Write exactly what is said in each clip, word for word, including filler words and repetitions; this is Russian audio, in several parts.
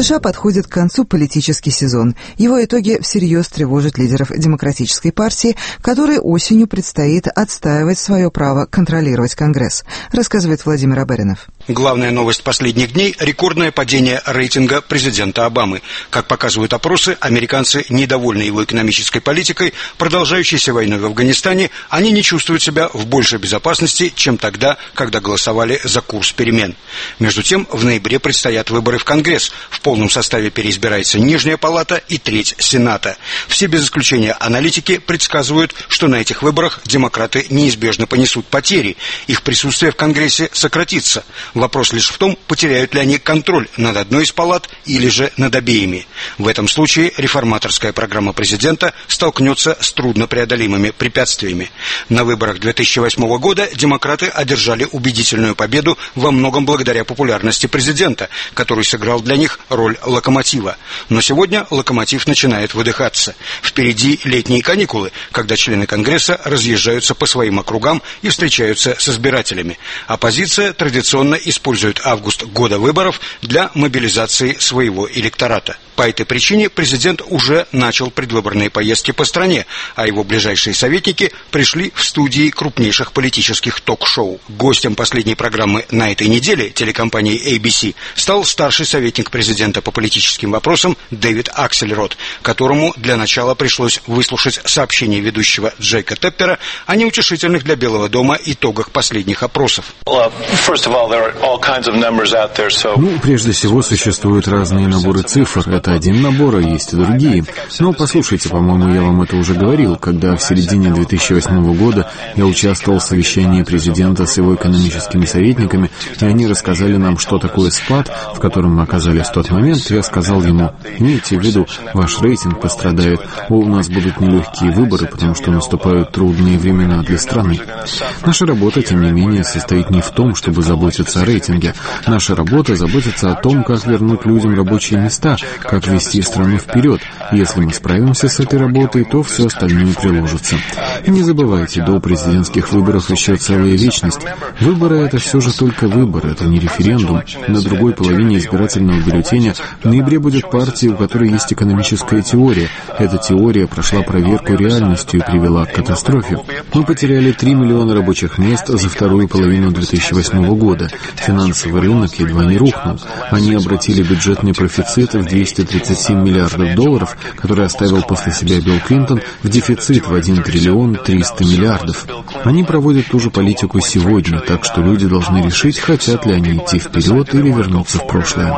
США подходит к концу политический сезон. Его итоги всерьез тревожат лидеров Демократической партии, которой осенью предстоит отстаивать свое право контролировать Конгресс, рассказывает Владимир Аберинов. Главная новость последних дней – рекордное падение рейтинга президента Обамы. Как показывают опросы, американцы, недовольны его экономической политикой, продолжающейся войной в Афганистане, они не чувствуют себя в большей безопасности, чем тогда, когда голосовали за курс перемен. Между тем, в ноябре предстоят выборы в Конгресс. В полном составе переизбирается Нижняя палата и треть Сената. Все без исключения аналитики предсказывают, что на этих выборах демократы неизбежно понесут потери. Их присутствие в Конгрессе сократится. Вопрос лишь в том, потеряют ли они контроль над одной из палат или же над обеими. В этом случае реформаторская программа президента столкнется с труднопреодолимыми препятствиями. На выборах две тысячи восьмого года демократы одержали убедительную победу во многом благодаря популярности президента, который сыграл для них роль локомотива. Но сегодня локомотив начинает выдыхаться. Впереди летние каникулы, когда члены Конгресса разъезжаются по своим округам и встречаются с избирателями. Оппозиция традиционно использует август года выборов для мобилизации своего электората. По этой причине президент уже начал предвыборные поездки по стране, а его ближайшие советники пришли в студии крупнейших политических ток-шоу. Гостем последней программы на этой неделе телекомпании эй би си стал старший советник президента по политическим вопросам Дэвид Аксельрод, которому для начала пришлось выслушать сообщение ведущего Джейка Теппера о неутешительных для Белого дома итогах последних опросов. Ну, прежде всего, существуют разные наборы цифр. Это один набор, а есть и другие. Но послушайте, по-моему, я вам это уже говорил, когда в середине две тысячи восьмого года я участвовал в совещании президента с его экономическими советниками, и они рассказали нам, что такое спад, в котором мы оказались в тот момент. Я сказал ему: имейте в виду, ваш рейтинг пострадает, о, у нас будут нелегкие выборы, потому что наступают трудные времена для страны. Наша работа, тем не менее, состоит не в том, чтобы заботиться о рейтинге. Наша работа заботится о том, как вернуть людям рабочие места, как вести страну вперед. Если мы справимся с этой работой, то все остальное приложится. И не забывайте, до президентских выборов еще целая вечность. Выборы — это все же только выбор, это не референдум. На другой половине избирательного бюллетеня в ноябре будет партия, у которой есть экономическая теория. Эта теория прошла проверку реальностью и привела к катастрофе. Мы потеряли три миллиона рабочих мест за вторую половину две тысячи восьмого года. Финансовый рынок едва не рухнул. Они обратили бюджетный профицит в двести тридцать семь миллиардов долларов, который оставил после себя Билл Клинтон, в дефицит в один триллион триста миллиардов. Они проводят ту же политику сегодня, так что люди должны решить, хотят ли они идти вперед или вернуться в прошлое.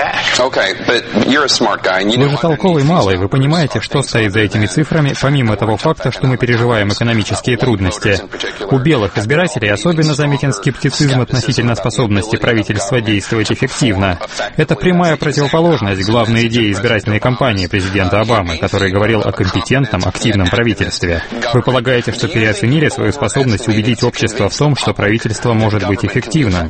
Вы же толковый малый, вы понимаете, что стоит за этими цифрами, помимо того факта, что мы переживаем экономические трудности. У белых избирателей особенно заметен скептицизм относительно способности правительства действовать эффективно. Это прямая противоположность главной идее избирательной кампании президента Обамы, который говорил о компетентном, активном правительстве. Вы полагаете, что переоценили свою способность убедить общество в том, что правительство может быть эффективным?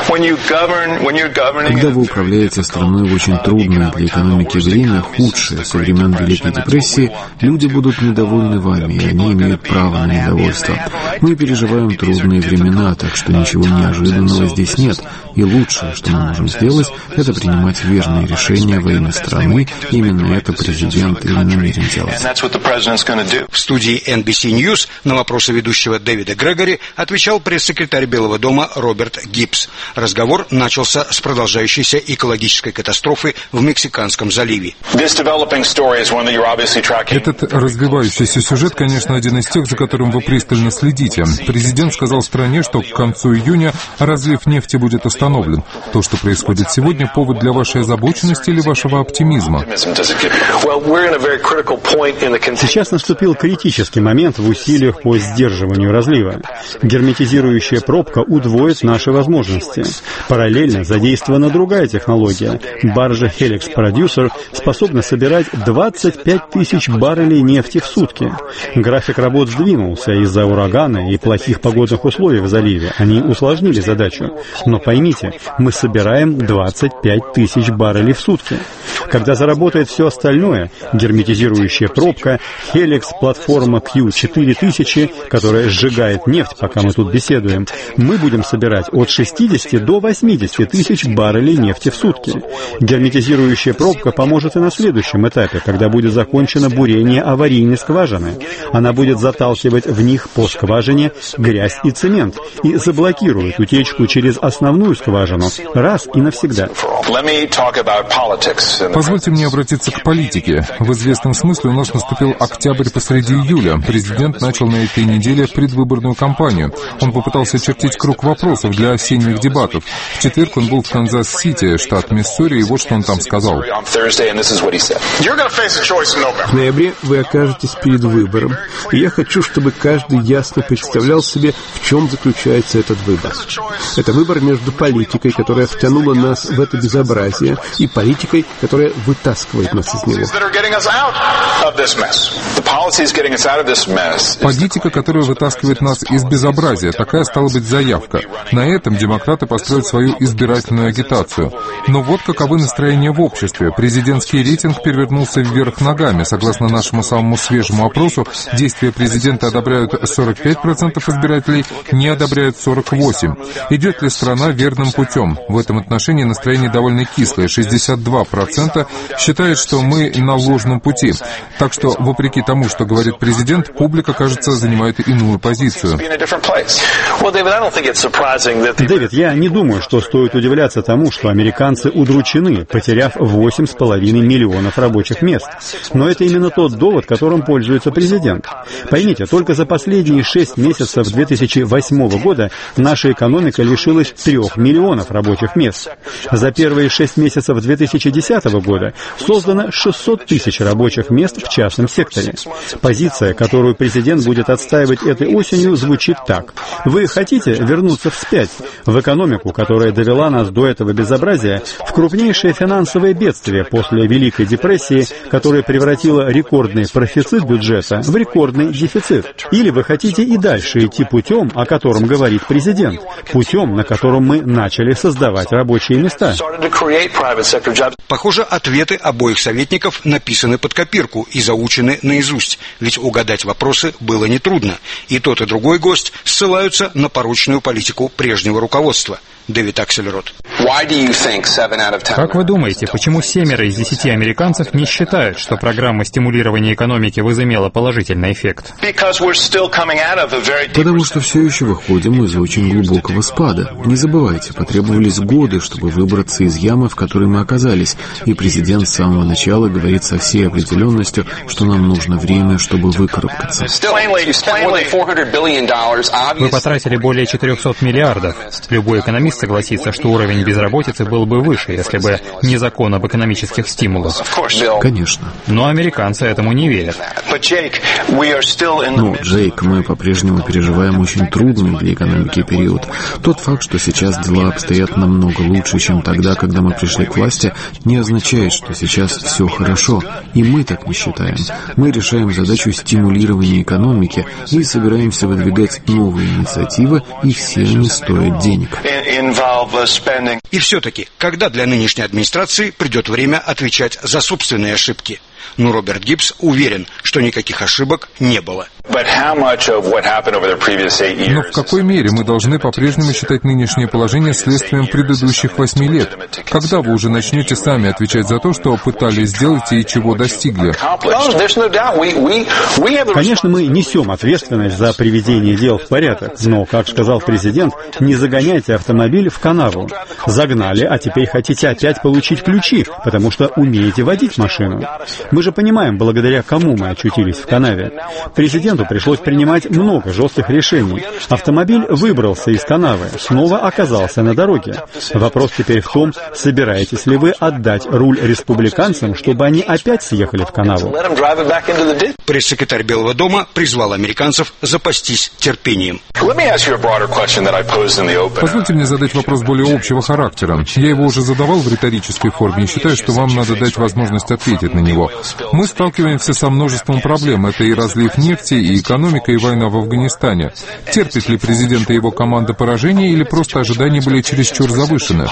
Когда вы управляете страной в очень трудное для экономики время, худшее со времен Великой депрессии, люди будут недовольны вами, и они имеют право на недовольство. Мы переживаем трудные времена, так что ничего неожиданного здесь нет. И лучшее, что мы можем сделать, это принимать верные решения во имя страны. Именно это президент и намерен делать. В студии эн би си News на вопросы ведущего Дэвида Грегори отвечал пресс-секретарь Белого дома Роберт Гиббс. Разговор начался с продолжающейся экологической катастрофы в Мексиканском заливе. Этот развивающийся сюжет, конечно, один из тех, за которым вы пристально следите. Президент сказал стране, что к концу июня разлив нефти будет остановлен. То, что происходит сегодня, повод для вашей озабоченности или вашего оптимизма? Сейчас наступил критический момент в усилиях по сдерживанию разлива. Герметизирующая пробка удвоит наши возможности. Параллельно задействована другая технология. Баржа Helix Producer способна собирать двадцать пять тысяч баррелей нефти в сутки. График работ сдвинулся из-за урагана и плохих погодных условий в заливе. Они усложнили задачу. Но поймите, мы собираем двадцать пять тысяч баррелей в сутки. Когда заработает все остальное, герметизирующая пробка, Helix, платформа Q четыре тысячи, которая сжигает нефть, пока мы тут беседуем, мы будем собирать от шестидесяти до восьмидесяти тысяч баррелей нефти в сутки. Герметизирующая пробка поможет и на следующем этапе, когда будет закончено бурение аварийной скважины. Она будет заталкивать в них по скважине грязь и цемент и заблокирует утечку через основную скважину раз и навсегда. Позвольте мне обратиться к политике. В известном смысле у нас наступил октябрь посреди июля. Президент начал на этой неделе предвыборную кампанию. Он попытался очертить круг вопросов для осенних дебатов. В четверг он был в Канзас-Сити, штат Миссури, и вот что он там сказал. В ноябре вы окажетесь перед выбором, и я хочу, чтобы каждый ясно представлял себе, в чем заключается этот выбор. Это выбор между политикой, которая втянула нас в это безобразие, и политикой, которая вытаскивает нас из него. Политика, которая вытаскивает нас из безобразия, такая стала быть заявка. На этом демократы построят свою избирательную агитацию. Но вот каковы настроения в обществе. Президентский рейтинг перевернулся вверх ногами. Согласно нашему самому свежему опросу, действия президента одобряют сорок пять процентов избирателей, не одобряют сорок восемь процентов. Идет ли страна верным путем? В этом отношении настроение довольно кислое. шестьдесят два процента считают, что мы на ложном пути. Так что, вопреки тому, что говорит президент, публика, кажется, занимает иную позицию. Дэвид, я не думаю, что стоит удивляться тому, что американцы удручены, потеряв восемь с половиной миллионов рабочих мест. Но это именно тот довод, которым пользуется президент. Поймите, только за последние шесть месяцев две тысячи восьмого года наша экономика лишилась трех миллионов рабочих мест. За первые шесть месяцев две тысячи десятого года создано шестьсот тысяч рабочих мест в частном секторе. Позиция, которую президент будет отстаивать этой осенью, звучит так. Вы хотите вернуться вспять, в экономику, которая довела нас до этого безобразия, в крупнейшее финансовое бедствие после Великой депрессии, которое превратило рекордный профицит бюджета в рекордный дефицит? Или вы хотите и дальше идти путем, о котором говорит президент, путем, на котором мы начали создавать рабочие места? Похоже, ответы обоих советников написаны под копирку и заучены наизусть, ведь угадать вопросы было нетрудно. И тот, и другой гость ссылаются на порочную политику прежнего руководства. Дэвид Аксельрод. Как вы думаете, почему семеро из десяти американцев не считают, что программа стимулирования экономики возымела положительный эффект? Потому что все еще выходим из очень глубокого спада. Не забывайте, потребовались годы, чтобы выбраться из ямы, в которой мы оказались, и президент с самого начала говорит со всей определенностью, что нам нужно время, чтобы выкарабкаться. Вы потратили более четырехсот миллиардов. Любой экономист согласится, что уровень безработицы был бы выше, если бы не закон об экономических стимулах. Конечно. Но американцы этому не верят. Ну, Джейк, мы по-прежнему переживаем очень трудный для экономики период. Тот факт, что сейчас дела обстоят намного лучше, чем тогда, когда мы пришли к власти, не означает, что сейчас все хорошо. И мы так не считаем. Мы решаем задачу стимулирования экономики и собираемся выдвигать новые инициативы, и все они стоят денег. И все-таки, когда для нынешней администрации придет время отвечать за собственные ошибки? Но Роберт Гиббс уверен, что никаких ошибок не было. Но в какой мере мы должны по-прежнему считать нынешнее положение следствием предыдущих восьми лет? Когда вы уже начнете сами отвечать за то, что пытались сделать и чего достигли? Конечно, мы несем ответственность за приведение дел в порядок, но, как сказал президент, не загоняйте автомобиль в канаву. Загнали, а теперь хотите опять получить ключи, потому что умеете водить машину. Мы же понимаем, благодаря кому мы очутились в канаве. Президенту пришлось принимать много жестких решений. Автомобиль выбрался из канавы, снова оказался на дороге. Вопрос теперь в том, собираетесь ли вы отдать руль республиканцам, чтобы они опять съехали в канаву. Пресс-секретарь Белого дома призвал американцев запастись терпением. Позвольте мне задать вопрос более общего характера. Я его уже задавал в риторической форме и считаю, что вам надо дать возможность ответить на него. Мы сталкиваемся со множеством проблем. Это и разлив нефти, и экономика, и война в Афганистане. Терпит ли президент и его команда поражение, или просто ожидания были чересчур завышены?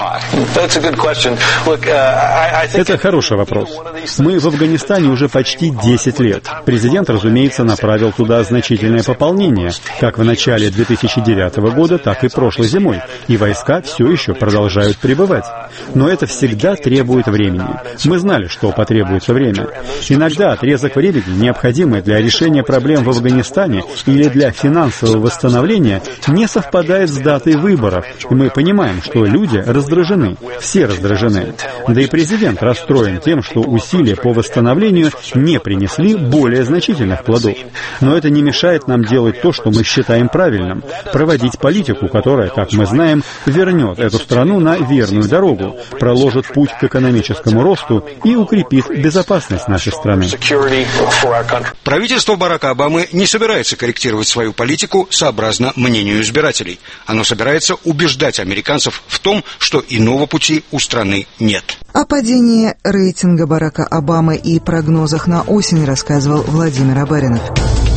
Это хороший вопрос. Мы в Афганистане уже почти десять лет. Президент, разумеется, направил туда значительное пополнение, как в начале две тысячи девятого года, так и прошлой зимой, и войска все еще продолжают пребывать. Но это всегда требует времени. Мы знали, что потребуется время. Иногда отрезок времени, необходимый для решения проблем в Афганистане или для финансового восстановления, не совпадает с датой выборов, и мы понимаем, что люди раздражены, все раздражены. Да и президент расстроен тем, что усилия по восстановлению не принесли более значительных плодов. Но это не мешает нам делать то, что мы считаем правильным, проводить политику, которая, как мы знаем, вернет эту страну на верную дорогу, проложит путь к экономическому росту и укрепит безопасность нашей страны. Правительство Барака Обамы не собирается корректировать свою политику сообразно мнению избирателей. Оно собирается убеждать американцев в том, что иного пути у страны нет. О падении рейтинга Барака Обамы и прогнозах на осень рассказывал Владимир Абаринов.